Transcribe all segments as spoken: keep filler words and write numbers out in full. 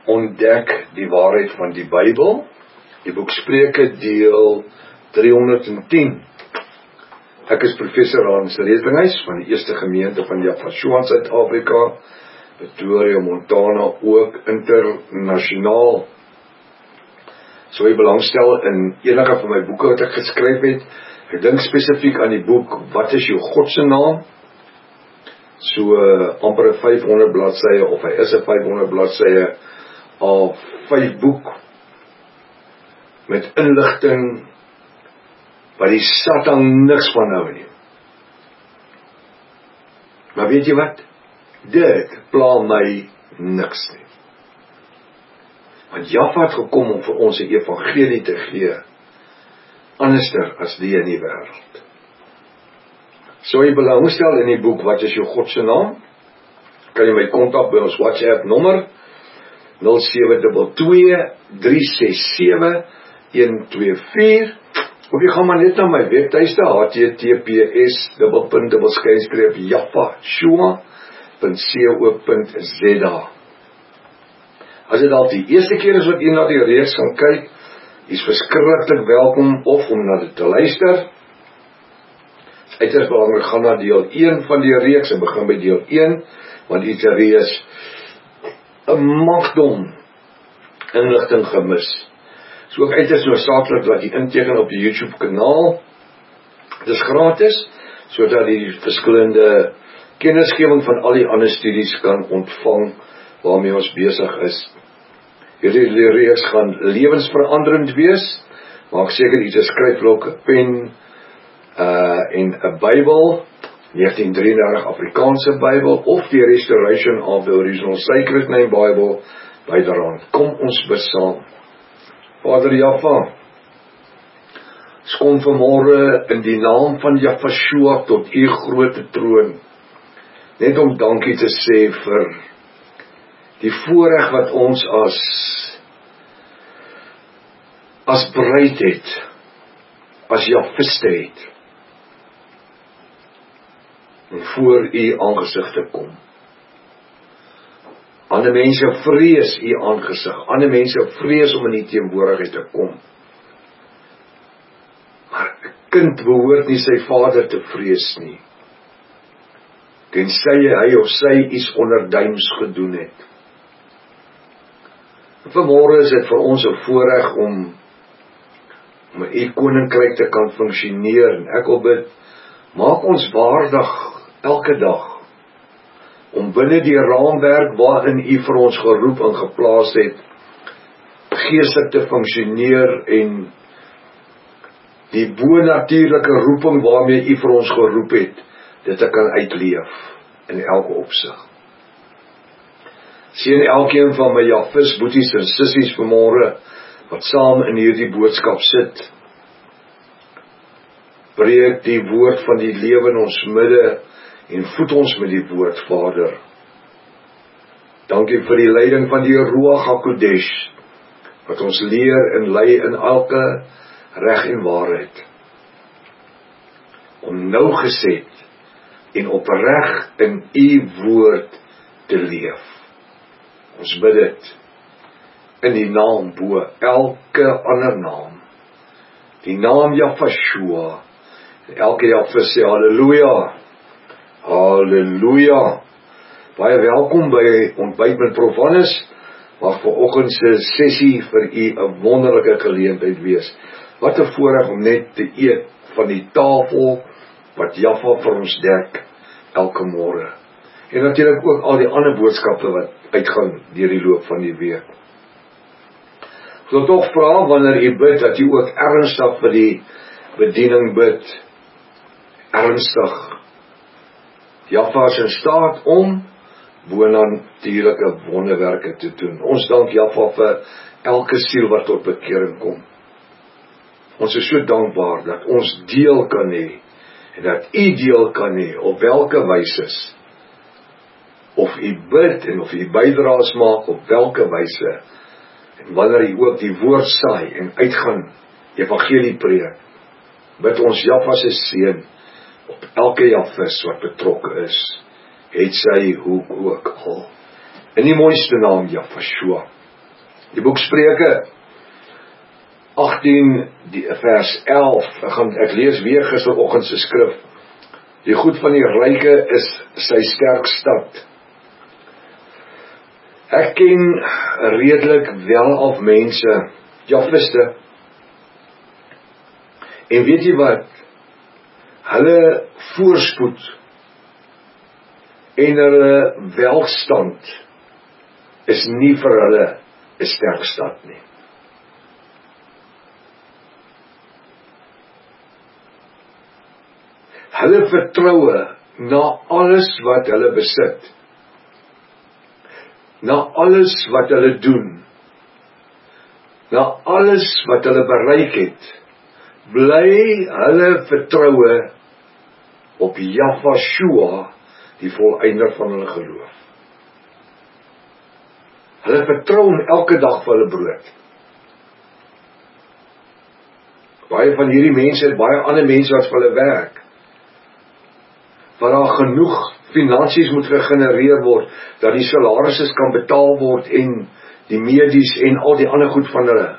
ontdek die waarheid van die Bybel. Die boek Spreuke deel driehonderdtien. Ek is professor Hans Redlinghuis van die eerste gemeente van Jaffa in Suid-Afrika, Pretoria, Montana, ook internasionaal. So jy belangstel in enige van my boeke wat ek geskryf het. Ek dink spesifiek aan die boek Wat is jou God se naam? So uh, amper vyfhonderd bladsye, of hy is 'n vyfhonderd bladsye al vyf boek met inligting wat die Satan niks van hou nie. Maar weet jy wat? Dit pla my niks nie. Want Jaffa het gekom om vir ons 'n evangelie te gee, anderster as die in die wêreld. So jy belangstel in die boek Wat is jou God se naam? Kan jy my kontak by ons WhatsApp nommer nul sewe twee twee, drie ses sewe, een twee vier, of jy gaan maar net na my webtuiste h t t p s dubbel punt dubbel skynstreep jaffa shua punt co punt z a. As dit al die eerste keer is wat jy na die reeks gaan kyk, is verskriklik welkom of om na dit te luister. Uiters belangrik, gaan na deel een van die reeks en begin by deel een, want die reeks 'n magdom inligting gemis. So ook uiters noodsaaklik dat jy inteken op die YouTube kanaal. Dit is gratis, sodat jy verskillende kennisgewing van al die ander studies kan ontvang waarmee ons besig is. Hierdie reeks gaan lewensveranderend wees. Maak seker iets 'n skryfblok, 'n pen uh, en 'n Bybel, negentien drieëndertig Afrikaanse Bybel, of die Restoration of the Original Sacred Name Bible byderhand. Kom ons bid saam. Vader Jaffa, ons kom vanmôre in die naam van Jaffa tot u grote troon, net om dankie te sê vir die voorreg wat ons as as bruid het, as Jaffiste het, om voor u aangesig te kom. Ander mense vrees u aangesig, ander mense vrees om in die teenwoordigheid te kom. Maar 'n kind behoort nie sy vader te vrees nie, tensy hy of sy iets onderduims gedoen het. Vanmôre is dit vir ons 'n voorreg om om u koninkryk te kan funksioneer, en ek wil bid, maak ons waardig elke dag om binne die raamwerk waarin u vir ons geroep en geplaas het, geestelik te funksioneer en die bonatuurlike roeping waarmee u vir ons geroep het, dit te kan uitleef in elke opsig. Sien elkeen van my Jaffis, boeties en sissies vanmôre wat saam in hierdie boodskap sit. Breek die woord van die lewe in ons midde en voed ons met die woord, Vader. Dankie vir die leiding van die Ruach HaKodesh, wat ons leer en lei in elke reg en waarheid, om nougeset en opreg in u woord te leef. Ons bid dit in die naam bo elke ander naam, die naam Jaffa. Elke Jaffa sê halleluja, halleluja. Baie welkom by Ontbyt met Prof Hannes. Mag vanoggend se sessie vir u 'n wonderlike geleentheid wees. Wat 'n voorreg om net te eet van die tafel wat Jaffa vir ons dek elke môre. En natuurlik ook al die ander boodskappe wat uitgaan deur die loop van die week. Ek wil tog vra, wanneer u bid, dat u ook ernstig vir die bediening bid. Ernstig. Jaffa is in staat om bonatuurlike wonderwerke te doen. Ons dank Jaffa vir elke siel wat tot bekering kom. Ons is so dankbaar dat ons deel kan hê, en dat u deel kan hê, op welke wyse, of u bid en of u bydraes maak, op welke wyse, en wanneer u ook die woord saai en uitgaan, evangelie preek, bid ons Jaffa se seën op elke Jaffis wat betrokke is, het sy hoe ook al. In die mooiste naam Jaffa. Die boek Spreuke agtien die, vers elf, ek, gaan, ek lees weer gisteroggend se skrif. Die goed van die ryke is sy sterk stad. Ek ken redelik wel af mense, Jafiste, en weet jy wat, hulle voorspoed en hulle welstand is nie vir hulle 'n sterk stad nie. Hulle vertroue na alles wat hulle besit, na alles wat hulle doen, na alles wat hulle bereik het, bly hulle vertroue op Jahwe, die volëinder van hulle geloof. Hulle vertrou hom elke dag vir hulle brood. Baie van hierdie mense het baie ander mense wat vir hulle werk, waar daar genoeg finansies moet gegenereer word, dat die salarisse kan betaal word en die medies en al die ander goed van hulle.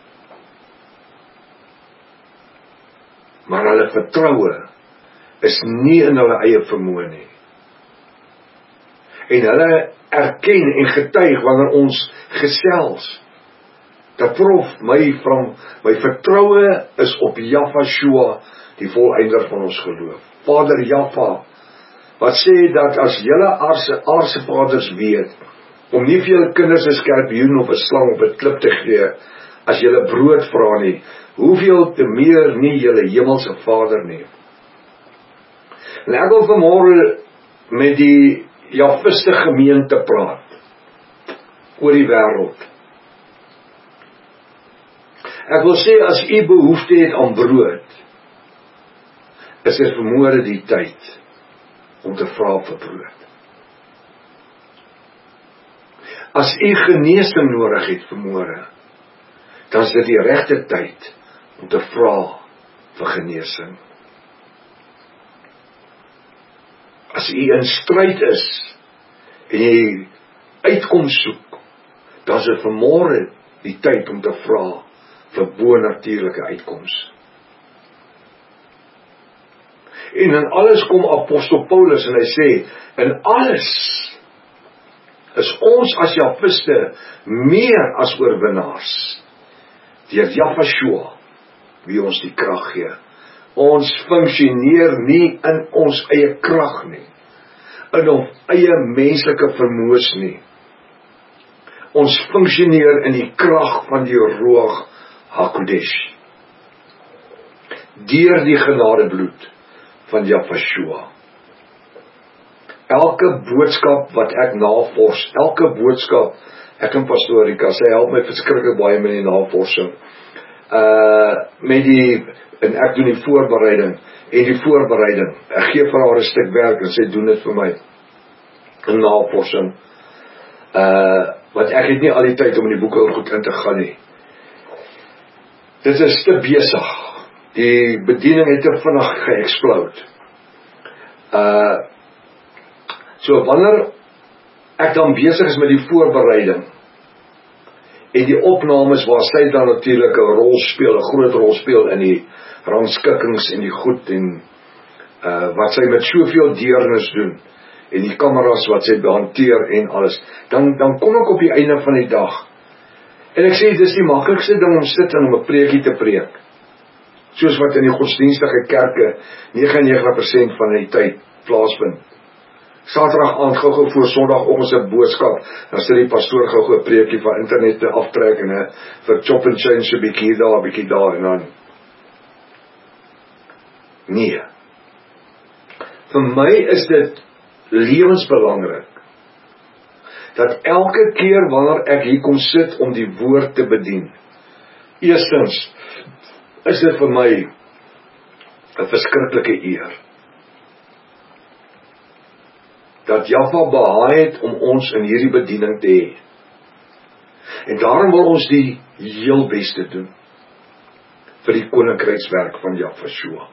Maar hulle vertroue is nie in hulle eie vermoë nie. En hulle erken en getuig wanneer ons gesels, dat prof my van my vertroue is op Jahwe, die volëinder van ons geloof. Vader Jahwe, wat sê dat as julle aardse, aardse vaders weet, om nie vir julle kinders 'n skorpioen of 'n slang op 'n klip te gee, as julle brood vra nie, hoeveel te meer nie julle hemelse Vader nie. En ek wil vanmôre met die Jafiste gemeente praat, oor die wêreld. Ek wil sê, as u behoefte het aan brood, is dit vanmôre die tyd om te vra vir brood. As u genesing nodig het vanmôre, dan is dit die regte tyd om te vra vir genesing. As u in stryd is en jy uitkoms soek, dan is dit vanmôre die tyd om te vra vir bonatuurlike uitkoms. En in alles kom apostel Paulus en hy sê, in alles is ons as Jafiste meer as oorwinnaars, deur Jahwe, wie ons die krag gee. Ons funksioneer nie in ons eie krag nie, in ons eie menslike vermoëns nie. Ons funksioneer in die krag van die Ruach HaKodesh, deur die genadebloed van Jahwe. Elke boodskap wat ek navors, elke boodskap, ek en pastoor Rika, sy help my verskriklik baie met die navorsing, uh, met die, en ek doen die voorbereiding, en die voorbereiding, ek gee vir haar 'n stuk werk, en sy doen dit vir my, in navorsing, uh, want ek het nie al die tyd om in die boeke goed in te gaan nie. Dit is te besig, die bediening het te vinnig geëxplode. Uh, so wanneer ek dan besig is met die voorbereiding, en die opnames waar sy dan natuurlik 'n rol speel, 'n groot rol speel in die rangskikkings en die goed, en uh, wat sy met soveel deernis doen, en die kameras wat sy behanteer en alles, dan, dan kom ek op die einde van die dag, en ek sê, dis die maklikste ding om sit en om 'n preekie te preek, soos wat in die godsdienstige kerke negenennegentig persent van die tyd plaasvind. Saterdag aand gou-gou voor Sondagoggend se boodskap, dan sit die pastoor gou-gou 'n preekie van internet te aftrek en uh, vir chop and change so 'n bietjie daar, 'n bietjie daar en dan. Nee. Vir my is dit lewensbelangrik dat elke keer wanneer ek hier kom sit om die woord te bedien, eerstens is dit vir my 'n verskriklike eer dat Jahwe behaag het om ons in hierdie bediening te hê. En daarom wil ons die heel beste doen vir die koninkrykswerk van Jahwe.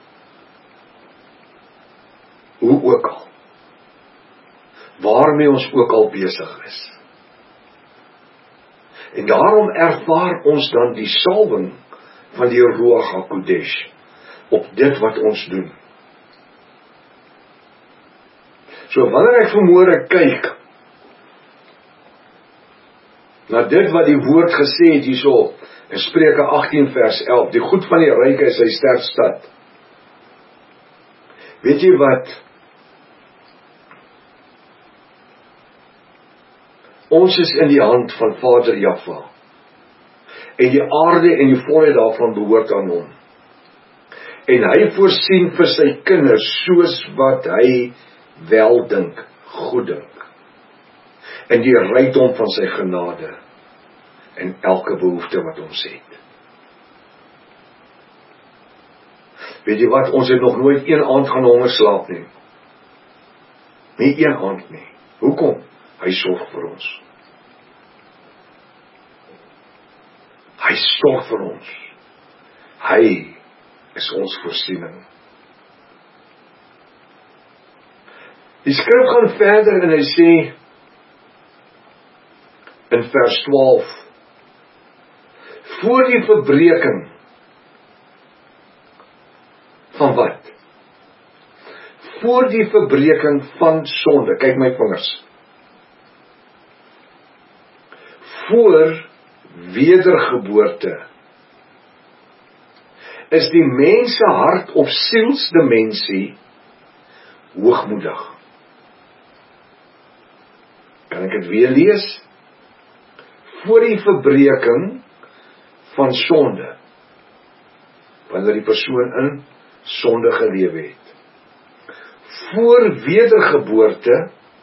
Hoe ook al, waarmee ons ook al besig is. En daarom ervaar ons dan die salwing van die Ruach HaKodesh op dit wat ons doen. So wanneer ek vanmôre kyk na dit wat die woord gesê het hierso in Spreuke agttien vers elf, die goed van die ryke is sy sterk stad. Weet jy wat? Ons is in die hand van Vader Jahwe. En die aarde en die volheid daarvan behoort aan hom. En hy voorsien vir sy kinders soos wat hy wel dink, goed dink. En die rykdom van sy genade en elke behoefte wat ons het. Weet jy wat, ons het nog nooit een aand gaan honger slaap nie. Nie een aand nie. Hoekom? Hy sorg vir ons. Hy sorg vir ons. Hy is ons voorsiening. Die skrif gaan verder en hy sê in vers twaalf, voor die verbreeking van wat? Voor die verbreeking van sonde, kyk my vingers, voor wedergeboorte, is die mense hart of sielsdimensie hoogmoedig. Kan ek het weer lees? Voor die verbreeking van sonde, wanneer die persoon in sonde gelewe het. Voor wedergeboorte,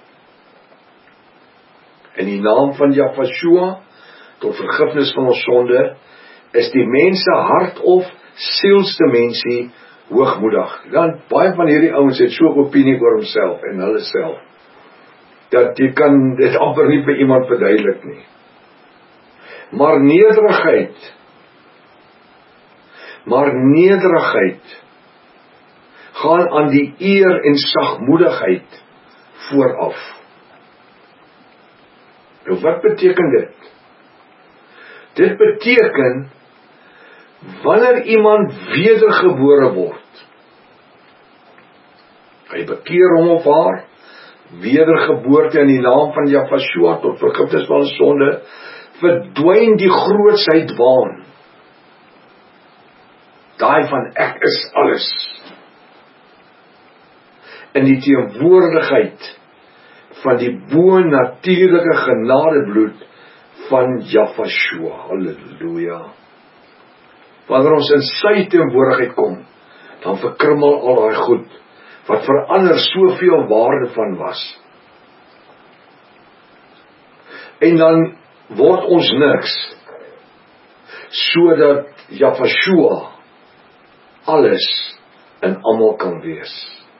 in die naam van Jahwe, tot vergifnis van ons sonde, is die mense hart of sielsdimensie hoogmoedig. Dan baie van hierdie ouens het so opinie oor homself en hulle self, dat jy kan dit amper nie vir iemand verduidelik nie. Maar nederigheid, maar nederigheid, gaan aan die eer en sagmoedigheid vooraf. Nou wat beteken dit? Dit beteken, wanneer iemand wedergebore word, hy bekeer hom of haar, wedergeboorte in die naam van Jahwe tot vergifnis van sonde, verdwyn die grootsheid waan. Daai van ek is alles. In die teenwoordigheid van die bo-natuurlike genadebloed van Jahwe. Halleluja. Wanneer ons in sy teenwoordigheid kom, dan verkrummel al daai goed, wat vir ander soveel waarde van was. En dan word ons niks, sodat Jahwe alles in almal kan wees.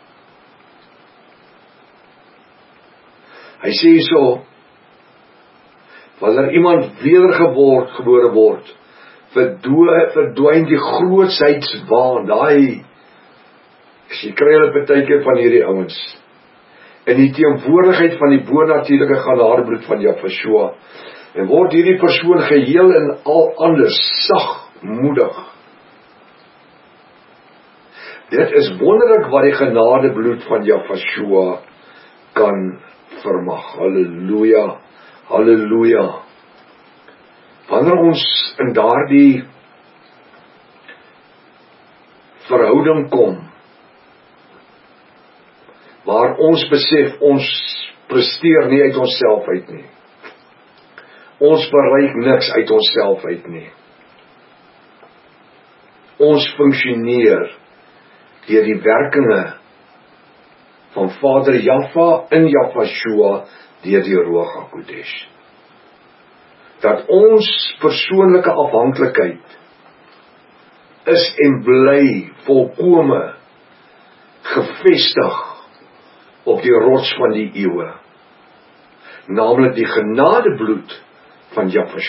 Hy sê so, wanneer iemand wedergeboord gebore word, verdwyn die grootsheidswaan, daai, jy kry hulle partykeer van hierdie ouens, in die teenwoordigheid van die bo-natuurlike genadebloed van Jahwe, en word hierdie persoon geheel en al anders sagmoedig. Dit is wonderlik wat die genadebloed van Jahwe kan vermag. Halleluja, halleluja. Wanneer ons in daardie verhouding kom, waar ons besef, ons presteer nie uit onsself uit nie. Ons bereik niks uit onsself uit nie. Ons funksioneer deur die werkinge van Vader Jahwe in Jahwe deur die Ruach HaKodesh. Dat ons persoonlike afhanklikheid is en bly volkome gefestig op die rots van die eeue, naamlik die genadebloed van Jahwe.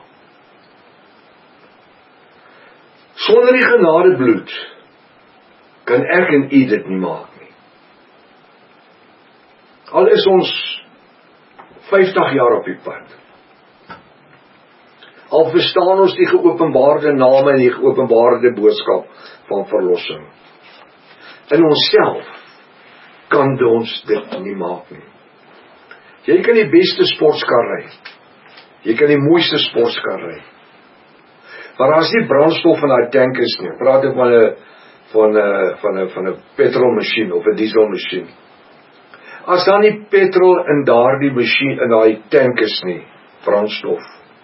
Sonder die genadebloed kan ek en u dit nie maak nie. Al is ons vyftig jaar op die pad, Al verstaan ons die geopenbaarde name en die geopenbaarde boodskap van verlossing. In onsself kan ons dit nie maak nie. Jy kan die beste sportskar ry. Jy kan die mooiste sportskar ry. Maar as die brandstof in daai tank is nie, praat ek van 'n van 'n van 'n van 'n petrolmasjien of 'n dieselmasjien. As dan nie petrol in daardie masjien in daai tank is nie, brandstof,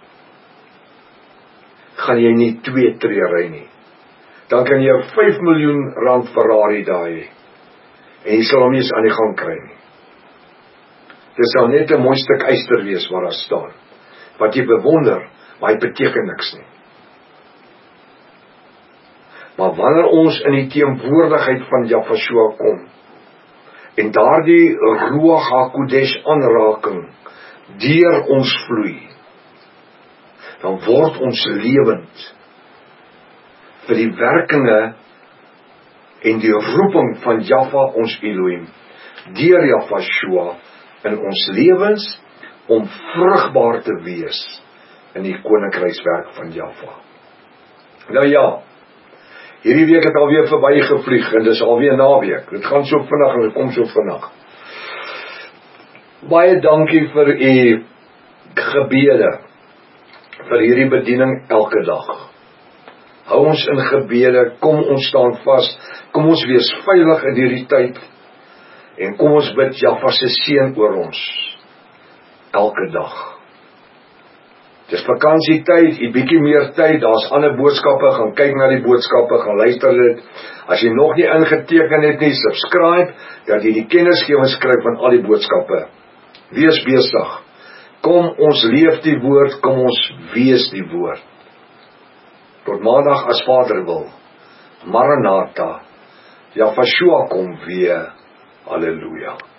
gaan jy nie twee tree ry nie. Dan kan jy 'n vyf miljoen rand Ferrari daar hê. En jy sal hom nie eens aan die gang kry nie. Dit sal net 'n mooi stuk yster wees waar daar staan. Wat jy bewonder, maar hy beteken niks nie. Maar wanneer ons in die teenwoordigheid van Jahshua kom, en daardie Ruach HaKodesh aanraking deur ons vloei, dan word ons lewend vir die werkinge en die roeping van Jahwe ons Elohim, deur Jahshua in ons lewens, om vrugbaar te wees in die koninkrykswerk van Jahwe. Nou ja, hierdie week het alweer verby gevlieg, en dis alweer naweek, dit gaan so vinnig en dit kom so vinnig. Baie dankie vir u gebede, vir hierdie bediening elke dag. Hou ons in gebede, kom ons staan vas, kom ons wees veilig in hierdie tyd, en kom ons bid Jahwe se seën oor ons, elke dag. Dis vakansietyd, jy bietjie meer tyd, daar's ander boodskappe, gaan kyk na die boodskappe, gaan luister dit. As jy nog nie ingeteken het nie, subscribe, dat jy die kennisgewings kry van al die boodskappe. Wees besig. Kom ons leef die woord, kom ons wees die woord. Tot maandag as Vader wil. Maranatha. Jahshua kom weer. Halleluja.